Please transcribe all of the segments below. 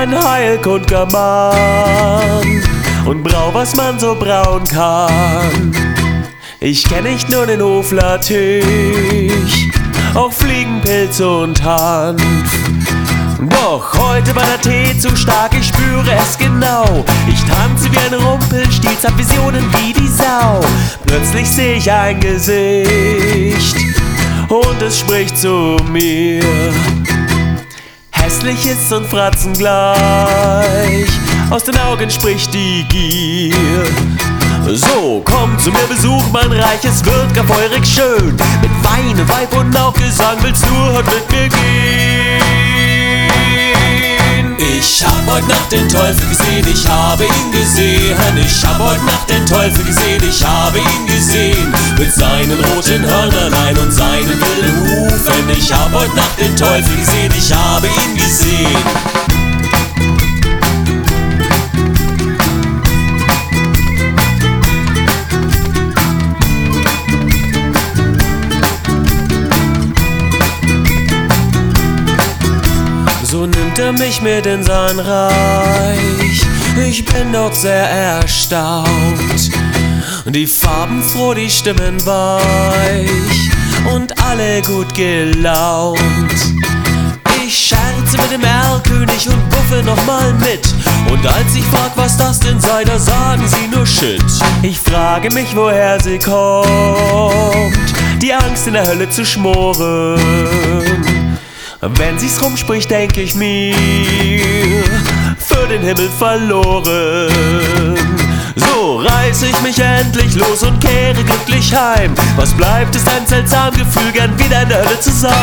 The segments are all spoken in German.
ein heilkundger Mann und brau, was man so brauen kann. Ich kenn nicht nur den Hoflattich, auch Fliegenpilz und Hanf. Doch heute war der Tee zu stark, ich spüre es genau. Ich tanze wie ein Rumpelstilz, hab Visionen wie die Sau. Plötzlich seh ich ein Gesicht und es spricht zu mir. Hässlich ist und fratzengleich, aus den Augen spricht die Gier. So, komm zu mir, besuch mein Reich, es wird gar feurig schön. Mit Wein, Weib und auch Gesang willst du heute mit mir gehen. Ich hab heut Nacht den Teufel gesehen, ich habe ihn gesehen. Ich hab heut Nacht den Teufel gesehen, ich habe ihn gesehen. Mit seinen roten Hörnerlein und seinen wilden Hufen. Ich hab heut Nacht den Teufel gesehen, ich habe ihn gesehen. So nimmt er mich mit in sein Reich, ich bin doch sehr erstaunt. Die Farben froh, die Stimmen weich und alle gut gelaunt. Ich scherze mit dem Erlkönig und buffe nochmal mit. Und als ich frag, was das denn sei, da sagen sie nur Shit. Ich frage mich, woher sie kommt, die Angst in der Hölle zu schmoren. Wenn sie's rumspricht, denk ich mir, für den Himmel verloren. So reiß ich mich endlich los und kehre glücklich heim. Was bleibt, ist ein seltsam Gefühl, gern wieder in der Hölle zu sein.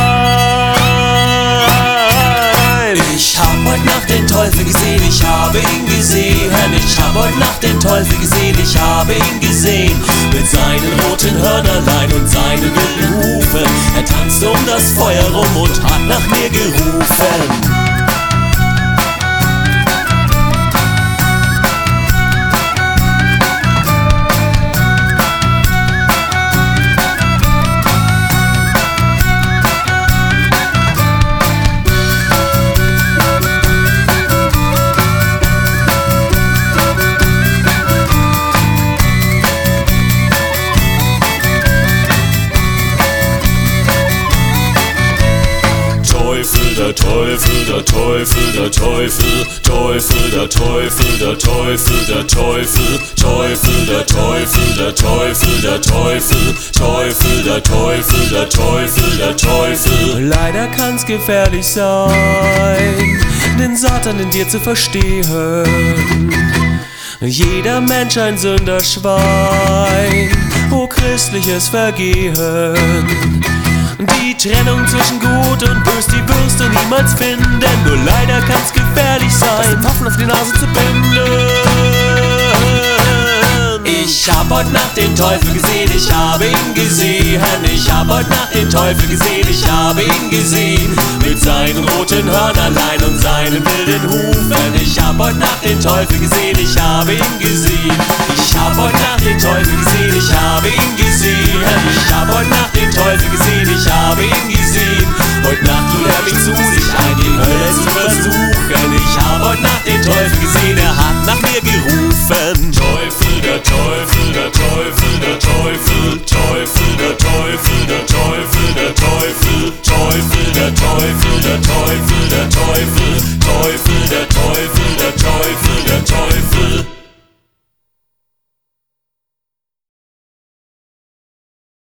Ich hab heut Nacht den Teufel gesehen, ich habe ihn gesehen. Ich hab heut Nacht den Teufel gesehen, ich habe ihn gesehen. Mit seinen roten Hörnerlein und seinen wilden Hufen. Er tanzte um das Feuer rum und hat nach mir gerufen. Der Teufel, der Teufel, der Teufel, Teufel, der Teufel, der Teufel, der Teufel, Teufel, der Teufel, der Teufel, der Teufel, Teufel, der Teufel, der Teufel, der Teufel. Leider kann's gefährlich sein, den Satan in dir zu verstehen. Jeder Mensch ein Sünderschwein, oh christliches Vergehen. Die Trennung zwischen Gut und Bös, die wirst du niemals finden. Nur leider kann's gefährlich sein, Waffen auf die Nase zu binden. Ich hab heut Nacht den Teufel gesehen, ich habe ihn gesehen. Ich hab heut Nacht den Teufel gesehen, ich habe ihn gesehen. Mit seinen roten Hörnerlein und seinen wilden Hufen. Ich hab heut Nacht den Teufel gesehen, ich habe ihn gesehen. Ich hab heut Nacht den Teufel gesehen, ich habe ihn gesehen. Ich hab heut Nacht den Teufel gesehen, ich habe ihn gesehen. Heut Nacht